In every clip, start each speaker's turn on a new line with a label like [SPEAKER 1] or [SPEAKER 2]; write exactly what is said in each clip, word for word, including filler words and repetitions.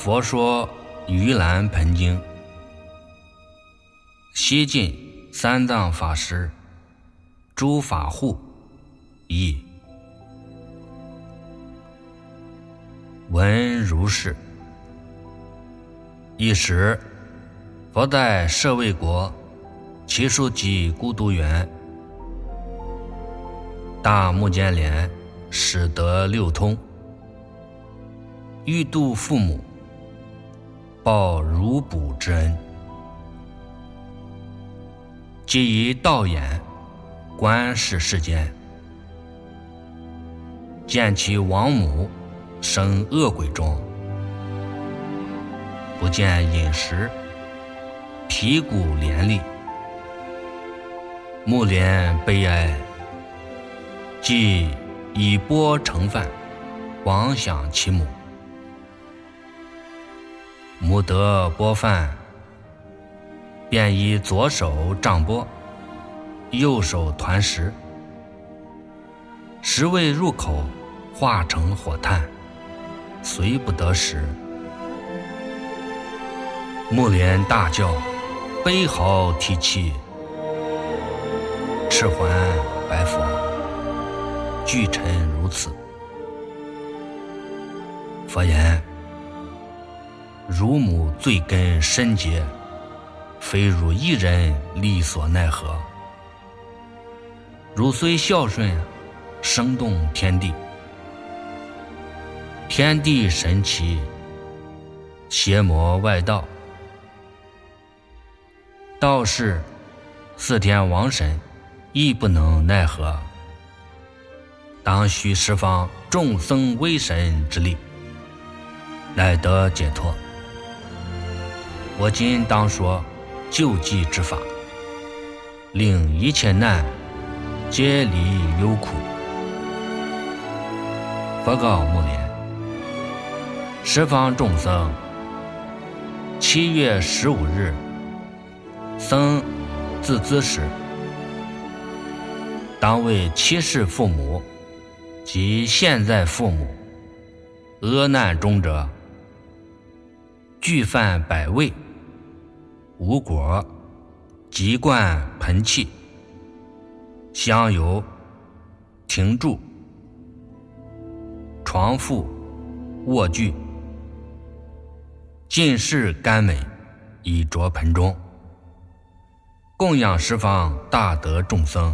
[SPEAKER 1] 佛说盂兰盆经，西晋三藏法师诸法护译。闻如是。一时，佛在舍卫国祇树给孤独园，大目犍连始得六通，欲度父母，报如哺之恩。即以道眼观视世间，见其亡母生恶鬼中，不见饮食，皮骨连立。目连悲哀，即以钵盛饭，往想其母。母得钵饭，便以左手杖钵，右手团食，食未入口，化成火炭，虽不得食。目连大叫，悲嚎涕泣，赤环白佛，具臣如此。佛言：汝母罪根深结，非汝一人力所奈何。汝虽孝顺，生动天地，天地神奇，邪魔外道，道士四天王神亦不能奈何，当须十方众僧威神之力，乃得解脱。我今当说救济之法，令一切难皆离忧苦。佛告目连：十方众僧，七月十五日，僧自兹时，当为七世父母及现在父母阿难中者，具饭百味，五果，鸡冠盆器，香油，亭柱，床覆，卧具，尽是甘美，以着盆中，供养十方大德众僧。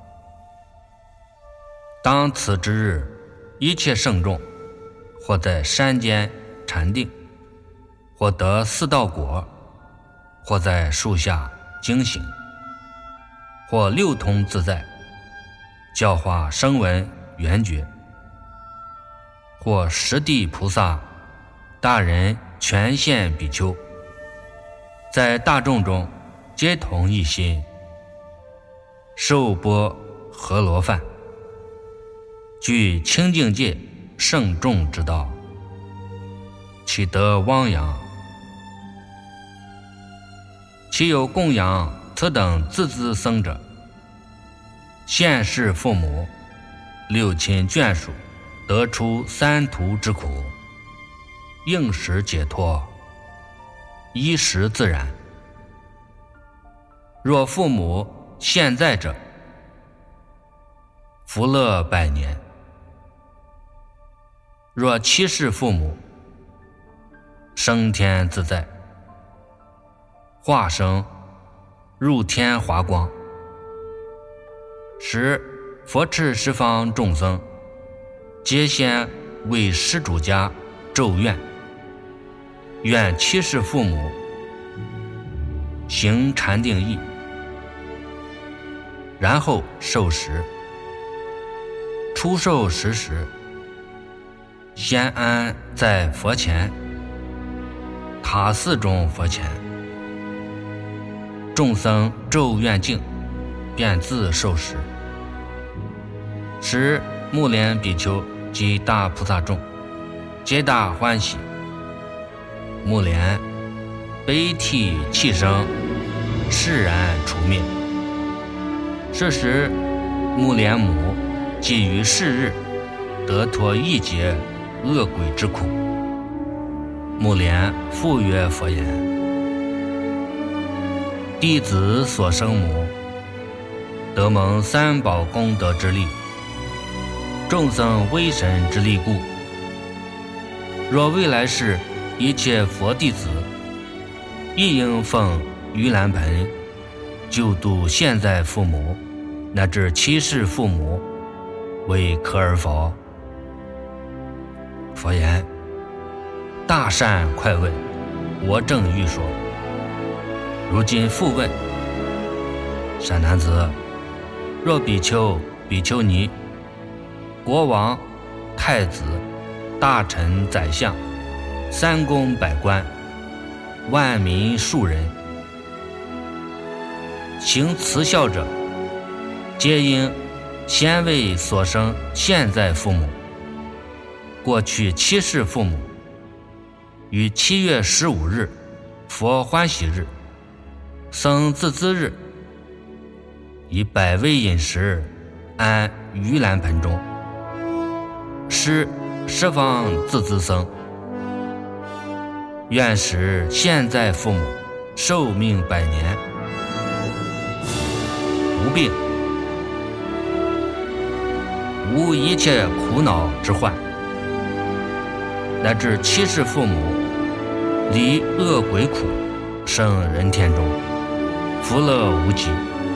[SPEAKER 1] 当此之日，一切圣众，或在山间禅定，或得四道果，或在树下惊醒，或六通自在，教化声闻缘觉，或十地菩萨大人全现比丘，在大众中皆同一心，受钵荷罗饭，具清净戒圣众之道，岂得汪洋？其有供养此等自资僧者，现世父母六亲眷属得出三途之苦，应时解脱，衣食自然。若父母现在者，福乐百年；若七世父母，升天自在，化生入天华光。时佛敕十方众僧，皆先为施主家咒愿，愿七世父母行禅定意，然后受食。初受食时，先安在佛前，塔寺中佛前，众僧咒愿净，便自受食。时目连比丘及大菩萨众皆大欢喜，目连悲涕泣声，释然除灭。是时目连母即于是日得脱一劫恶鬼之苦。 目连复曰佛言：弟子所生母，得蒙三宝功德之力，众生威神之力故。若未来世一切佛弟子，亦应奉盂兰盆，救度现在父母乃至七世父母，为可尔否？佛言：大善快问，我正欲说。如今复问。善男子，若比丘、比丘尼、国王、太子、大臣、宰相、三公百官、万民庶人，行慈孝者，皆应先为所生现在父母、过去七世父母，于七月十五日佛欢喜日、僧自资日，以百味饮食安盂兰盆中，施十方自资僧，愿使现在父母寿命百年，无病，无一切苦恼之患，乃至七世父母离恶鬼苦，生人天中，福乐无极。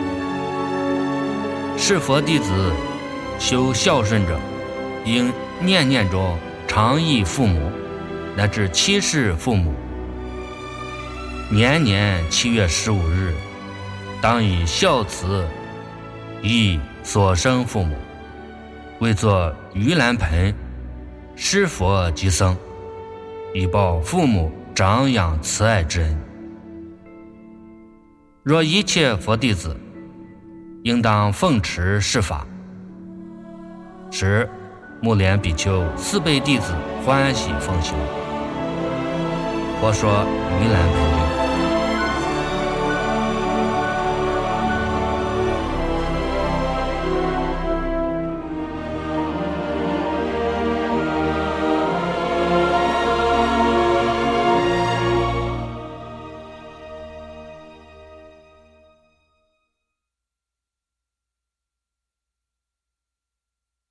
[SPEAKER 1] 是佛弟子修孝顺者，应念念中常忆父母乃至七世父母，年年七月十五日，当以孝慈忆所生父母，为作盂兰盆，施佛及僧，以报父母长养慈爱之恩。若一切佛弟子应当奉持是法，使目连比丘四辈弟子欢喜奉行。佛说盂兰盆。